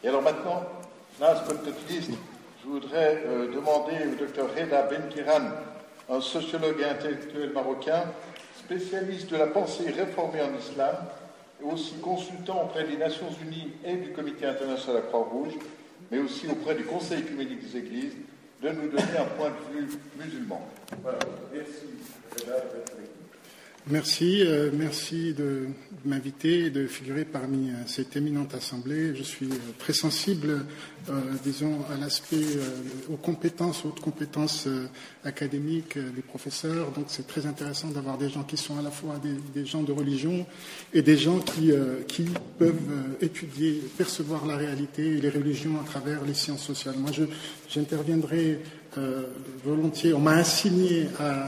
Et alors maintenant, last but not least, je voudrais demander au Dr Reda Benkiran, un sociologue et intellectuel marocain, spécialiste de la pensée réformée en islam, et aussi consultant auprès des Nations Unies et du Comité international de la Croix-Rouge, mais aussi auprès du Conseil œcuménique des Églises, de nous donner un point de vue musulman. Voilà. Merci. Merci de m'inviter et de figurer parmi cette éminente assemblée. Je suis très sensible, disons, à l'aspect, aux compétences, hautes compétences académiques des professeurs. Donc c'est très intéressant d'avoir des gens qui sont à la fois des gens de religion et des gens qui peuvent étudier, percevoir la réalité et les religions à travers les sciences sociales. Moi, j'interviendrai volontiers. On m'a assigné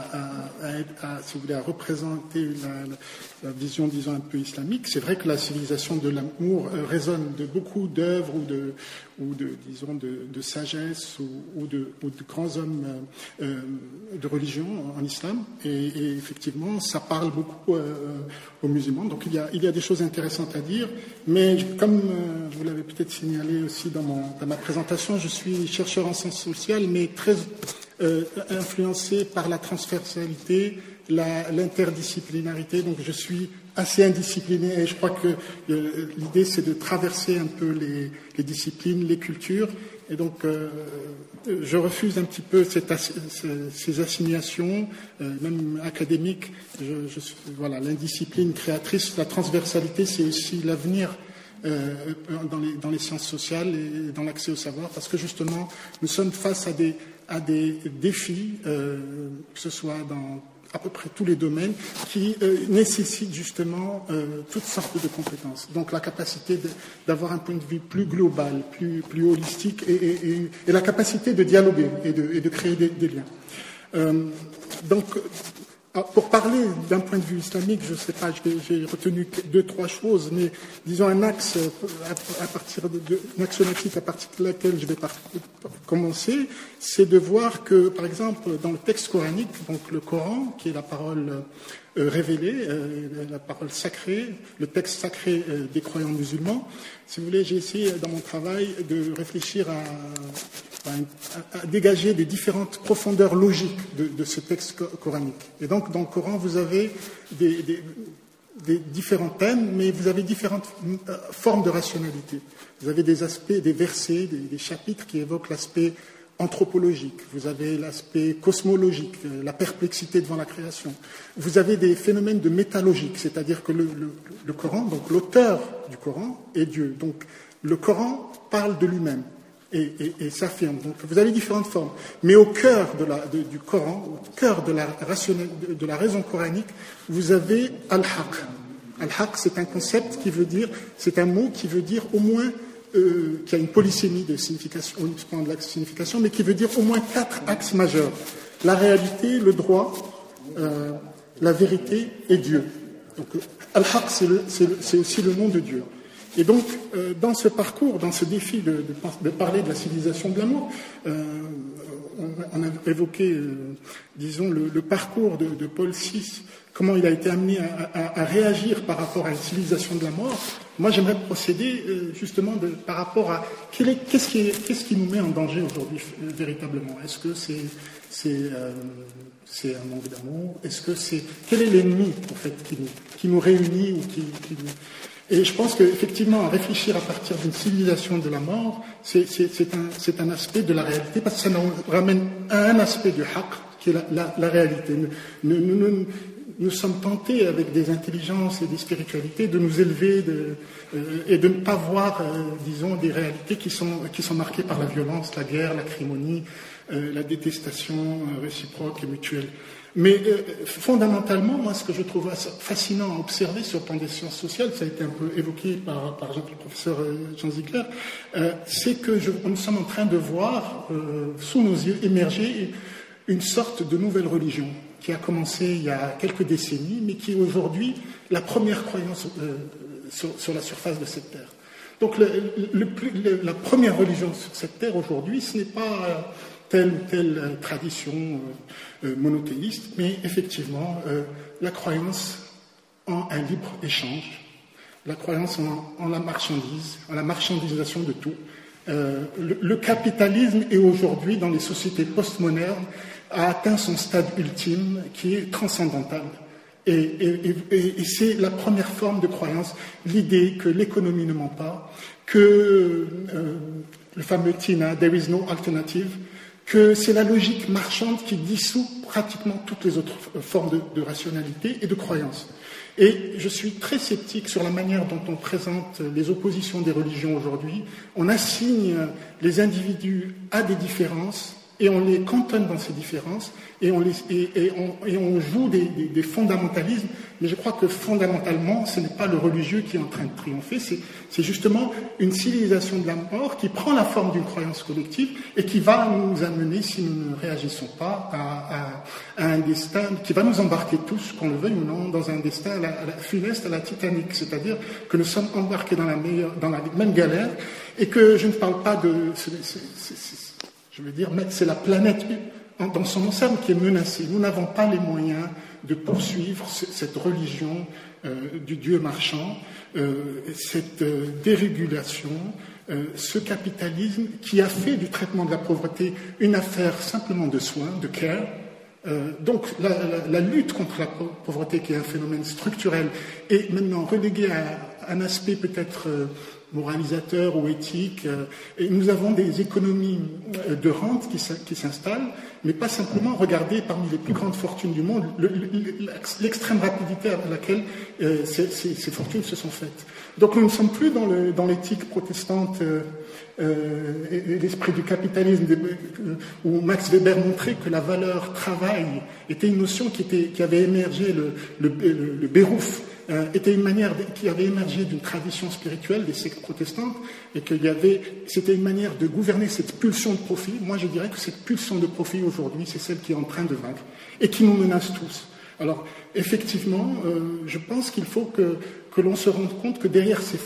si vous voulez, à représenter la vision, disons, un peu islamique. C'est vrai que la civilisation de l'amour résonne de beaucoup d'œuvres disons, de sagesse ou de grands hommes de religion en islam. Et effectivement, ça parle beaucoup aux musulmans. Donc il y a des choses intéressantes à dire. Mais comme vous l'avez peut-être signalé aussi dans ma présentation, je suis chercheur en sciences sociales, mais très influencé par la transversalité, l'interdisciplinarité. Donc je suis assez indiscipliné et je crois que l'idée c'est de traverser un peu les disciplines, les cultures. Et donc je refuse un petit peu ces assignations, même académiques. Voilà, l'indiscipline créatrice, la transversalité, c'est aussi l'avenir dans les sciences sociales et dans l'accès au savoir, parce que justement nous sommes face à des défis, que ce soit dans à peu près tous les domaines, qui nécessitent justement toutes sortes de compétences. Donc la capacité d'avoir un point de vue plus global, plus holistique, et la capacité de dialoguer et de créer des liens. Donc, pour parler d'un point de vue islamique, je ne sais pas, j'ai retenu 2-3 choses, mais disons un axe à partir un axe thématique à partir de laquelle je vais commencer, c'est de voir que, par exemple, dans le texte coranique, donc le Coran, qui est la parole révélée, la parole sacrée, le texte sacré des croyants musulmans, si vous voulez, j'ai essayé dans mon travail de réfléchir à dégager des différentes profondeurs logiques de ce texte coranique. Et donc, dans le Coran, vous avez des différents thèmes, mais vous avez différentes formes de rationalité. Vous avez des aspects, des versets, des chapitres qui évoquent l'aspect anthropologique, vous avez l'aspect cosmologique, la perplexité devant la création. Vous avez des phénomènes de métalogique, c'est-à-dire que le Coran, donc l'auteur du Coran est Dieu. Donc le Coran parle de lui-même et s'affirme. Donc vous avez différentes formes. Mais au cœur du Coran, au cœur de la raison coranique, vous avez al-haq. Al-haq, c'est un concept qui veut dire, c'est un mot qui veut dire au moins qui a une polysémie de signification, uniquement de la signification, mais qui veut dire au moins 4 axes majeurs. La réalité, le droit, la vérité et Dieu. Donc, Al-Haq, c'est aussi le nom de Dieu. Et donc, dans ce parcours, dans ce défi de parler de la civilisation de l'amour, on a évoqué, disons, le parcours de Paul VI, comment il a été amené à réagir par rapport à une civilisation de la mort. Moi, j'aimerais procéder justement par rapport à qu'est-ce qui nous met en danger aujourd'hui véritablement. Est-ce que c'est un manque d'amour? Quel est l'ennemi en fait qui nous réunit ou qui nous... Et je pense qu'effectivement, réfléchir à partir d'une civilisation de la mort, c'est un aspect de la réalité, parce que ça nous ramène à un aspect du haqq, qui est la réalité. Nous sommes tentés, avec des intelligences et des spiritualités, de nous élever et de ne pas voir, disons, des réalités qui sont marquées par la violence, la guerre, l'acrimonie, la détestation réciproque et mutuelle. Mais fondamentalement, moi, ce que je trouve fascinant à observer sur le plan des sciences sociales, ça a été un peu évoqué par exemple le professeur Jean Ziegler, c'est que nous sommes en train de voir sous nos yeux émerger une sorte de nouvelle religion qui a commencé il y a quelques décennies, mais qui est aujourd'hui la première croyance sur la surface de cette terre. Donc la première religion sur cette terre aujourd'hui, ce n'est pas telle ou telle tradition monothéiste, mais effectivement la croyance en un libre échange la croyance en la marchandise, en la marchandisation de tout. Le capitalisme est aujourd'hui, dans les sociétés postmodernes, a atteint son stade ultime qui est transcendantal. Et c'est la première forme de croyance, l'idée que l'économie ne ment pas, que le fameux TINA, there is no alternative, que c'est la logique marchande qui dissout pratiquement toutes les autres formes de rationalité et de croyance. Et je suis très sceptique sur la manière dont on présente les oppositions des religions aujourd'hui. On assigne les individus à des différences et on les cantonne dans ces différences et on joue des fondamentalismes, mais je crois que fondamentalement, ce n'est pas le religieux qui est en train de triompher, c'est justement une civilisation de la mort qui prend la forme d'une croyance collective et qui va nous amener, si nous ne réagissons pas, à un destin qui va nous embarquer tous, qu'on le veuille ou non, dans un destin à la funeste, à la Titanic, c'est-à-dire que nous sommes embarqués dans la même galère et que je ne parle pas de... Je veux dire, mais c'est la planète dans son ensemble qui est menacée. Nous n'avons pas les moyens de poursuivre cette religion du Dieu marchand, cette dérégulation, ce capitalisme qui a fait du traitement de la pauvreté une affaire simplement de soins, de care. Donc la lutte contre la pauvreté, qui est un phénomène structurel, est maintenant reléguée à un aspect peut-être moralisateur ou éthique. Et nous avons des économies de rente qui s'installent, mais pas simplement. Regardez parmi les plus grandes fortunes du monde l'extrême rapidité à laquelle ces fortunes se sont faites. Donc nous ne sommes plus dans l'éthique protestante et l'esprit du capitalisme où Max Weber montrait que la valeur travail était une notion qui avait émergé, le Beruf était une manière qui avait émergé d'une tradition spirituelle des sectes protestantes et c'était une manière de gouverner cette pulsion de profit. Moi, je dirais que cette pulsion de profit aujourd'hui, c'est celle qui est en train de vaincre et qui nous menace tous. Alors, effectivement, je pense qu'il faut que l'on se rende compte que derrière ces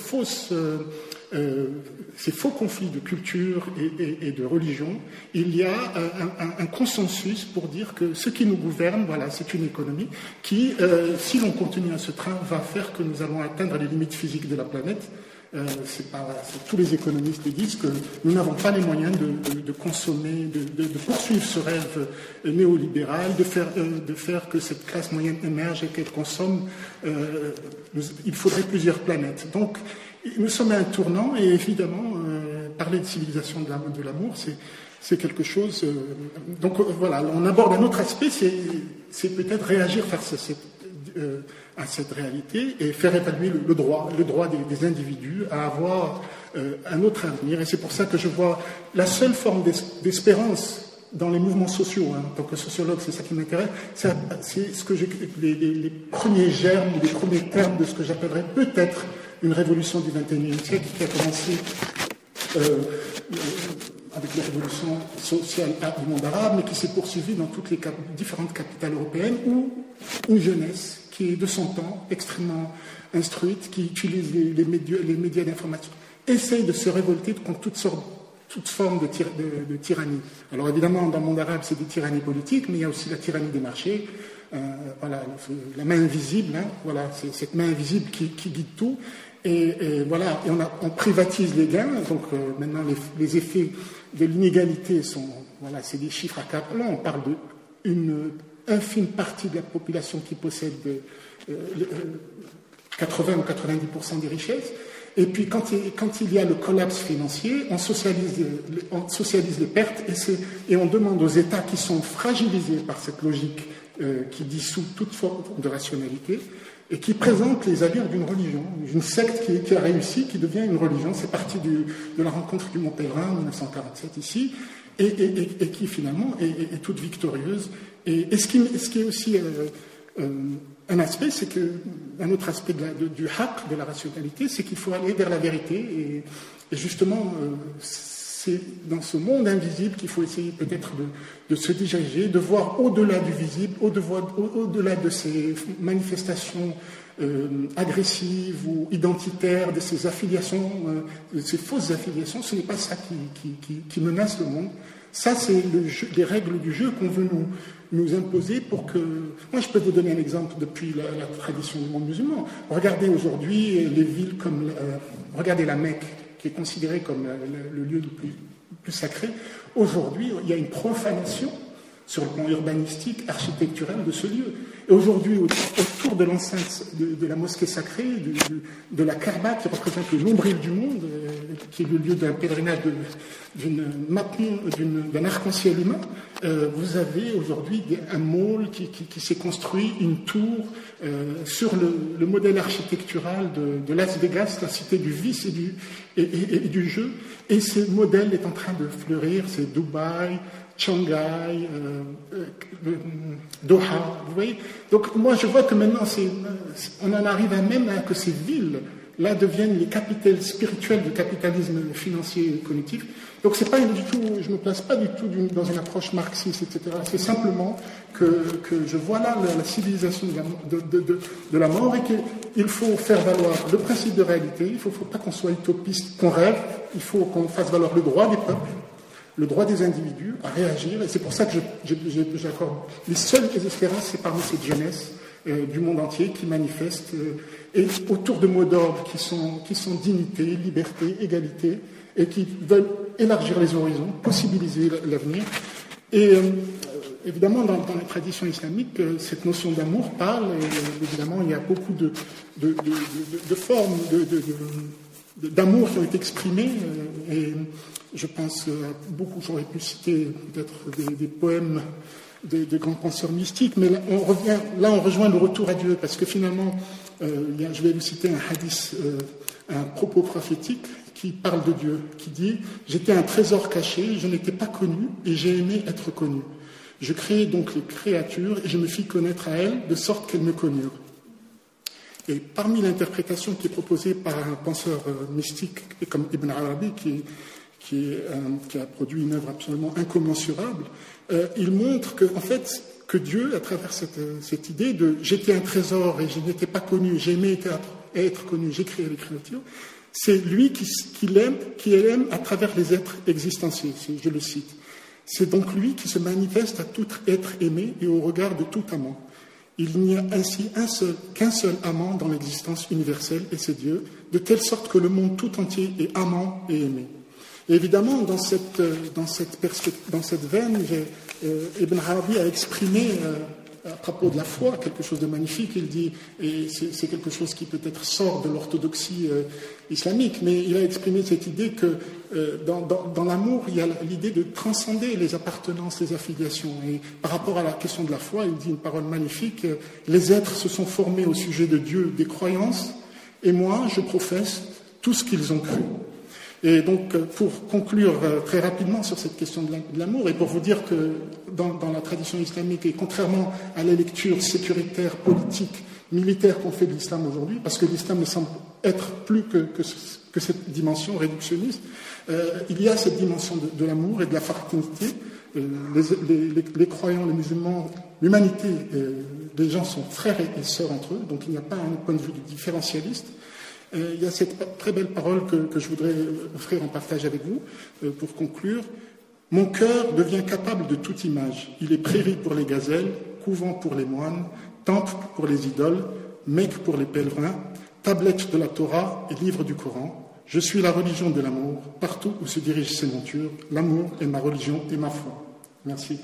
faux conflits de culture et de religion, il y a un consensus pour dire que ce qui nous gouverne, voilà, c'est une économie qui, si l'on continue à ce train, va faire que nous allons atteindre les limites physiques de la planète. Tous les économistes disent que nous n'avons pas les moyens de consommer, de poursuivre ce rêve néolibéral, de faire que cette classe moyenne émerge et qu'elle consomme. Il faudrait plusieurs planètes. Donc, nous sommes à un tournant et évidemment, parler de civilisation de l'amour, c'est quelque chose... donc voilà, on aborde un autre aspect, c'est peut-être réagir face à cette réalité et faire évaluer le droit des individus à avoir un autre avenir. Et c'est pour ça que je vois la seule forme d'espérance dans les mouvements sociaux, en tant que sociologue, c'est ça qui m'intéresse, c'est ce que les premiers germes, les premiers termes de ce que j'appellerais peut-être une révolution du XXIe siècle qui a commencé avec la révolution sociale du monde arabe, mais qui s'est poursuivie dans toutes les différentes capitales européennes, où une jeunesse qui est de son temps, extrêmement instruite, qui utilise les médias d'information, essaye de se révolter contre toutes formes de tyrannie. Alors évidemment, dans le monde arabe, c'est des tyrannies politiques, mais il y a aussi la tyrannie des marchés, voilà, la main invisible, voilà, c'est cette main invisible qui guide tout. Et voilà, et on privatise les gains, donc maintenant les effets de l'inégalité sont, voilà, c'est des chiffres accablants. On parle d'une infime partie de la population qui possède 80 ou 90% des richesses. Et puis quand il y a le collapse financier, on socialise les pertes et on demande aux États qui sont fragilisés par cette logique qui dissout toute forme de rationalité et qui présente les allures d'une religion, une secte qui a réussi, qui devient une religion. C'est parti de la rencontre du Mont Pèlerin en 1947 ici, et qui finalement est toute victorieuse. Et ce qui est aussi un aspect, c'est que un autre aspect du haqq, de la rationalité, c'est qu'il faut aller vers la vérité. Et justement, c'est dans ce monde invisible qu'il faut essayer peut-être de se diriger, de voir au-delà du visible, au-delà de ces manifestations agressives ou identitaires, de ces affiliations, de ces fausses affiliations. Ce n'est pas ça qui menace le monde. Ça, c'est les règles du jeu qu'on veut nous imposer pour que... Moi, je peux vous donner un exemple depuis la tradition du monde musulman. Regardez aujourd'hui les villes comme... regardez la Mecque, qui est considérée comme le lieu le plus sacré. Aujourd'hui, il y a une profanation sur le plan urbanistique, architectural de ce lieu. Et aujourd'hui, autour de l'enceinte de la mosquée sacrée, de la Kaaba, qui représente le nombril du monde, qui est le lieu d'un pèlerinage d'un arc-en-ciel humain, vous avez aujourd'hui un mall qui s'est construit, une tour, sur le modèle architectural de Las Vegas, la cité du vice et du jeu. Et ce modèle est en train de fleurir, c'est Dubaï, Shanghai, Doha, vous voyez. Donc moi je vois que maintenant on en arrive même à que ces villes-là deviennent les capitales spirituelles du capitalisme financier et cognitif. Donc c'est pas du tout, je ne me place pas du tout dans une approche marxiste, etc. C'est simplement que je vois là la civilisation de la mort et qu'il faut faire valoir le principe de réalité. Il ne faut pas qu'on soit utopiste, qu'on rêve. Il faut qu'on fasse valoir le droit des peuples, le droit des individus à réagir, et c'est pour ça que j'accorde les seules espérances, c'est parmi cette jeunesse du monde entier qui manifeste, et autour de mots d'ordre qui sont dignité, liberté, égalité, et qui veulent élargir les horizons, possibiliser l'avenir. Et évidemment, dans la tradition islamique, cette notion d'amour parle, et évidemment, il y a beaucoup de formes d'amour qui ont été exprimées, et je pense à beaucoup, j'aurais pu citer peut-être des poèmes de grands penseurs mystiques, mais là, on rejoint le retour à Dieu, parce que finalement, je vais vous citer un hadith, un propos prophétique qui parle de Dieu, qui dit « J'étais un trésor caché, je n'étais pas connu, et j'ai aimé être connu. Je créai donc les créatures, et je me fis connaître à elles, de sorte qu'elles me connurent. » Et parmi l'interprétation qui est proposée par un penseur mystique comme Ibn Arabi, qui a produit une œuvre absolument incommensurable, il montre que Dieu, à travers cette idée de « j'étais un trésor et je n'étais pas connu, j'aimais être connu, j'ai créé les créatures », c'est lui qui aime à travers les êtres existentiels, je le cite. C'est donc lui qui se manifeste à tout être aimé et au regard de tout amant. Il n'y a ainsi qu'un seul amant dans l'existence universelle, et c'est Dieu, de telle sorte que le monde tout entier est amant et aimé. Et évidemment, dans cette veine, Ibn Arabi a exprimé à propos de la foi quelque chose de magnifique. Il dit, et c'est quelque chose qui peut-être sort de l'orthodoxie islamique, mais il a exprimé cette idée que dans l'amour, il y a l'idée de transcender les appartenances, les affiliations. Et par rapport à la question de la foi, il dit une parole magnifique, les êtres se sont formés au sujet de Dieu des croyances, et moi, je professe tout ce qu'ils ont cru. Et donc, pour conclure très rapidement sur cette question de l'amour, et pour vous dire que dans la tradition islamique, et contrairement à la lecture sécuritaire, politique, militaire qu'on fait de l'islam aujourd'hui, parce que l'islam me semble être plus que cette dimension réductionniste, il y a cette dimension de l'amour et de la fraternité. Les croyants, les musulmans, l'humanité, les gens sont frères et sœurs entre eux, donc il n'y a pas un point de vue différentialiste. Il y a cette très belle parole que je voudrais offrir en partage avec vous pour conclure. Mon cœur devient capable de toute image. Il est prairie pour les gazelles, couvent pour les moines, temple pour les idoles, Mecque pour les pèlerins, tablette de la Torah et livre du Coran. Je suis la religion de l'amour. Partout où se dirigent ces montures, l'amour est ma religion et ma foi. Merci.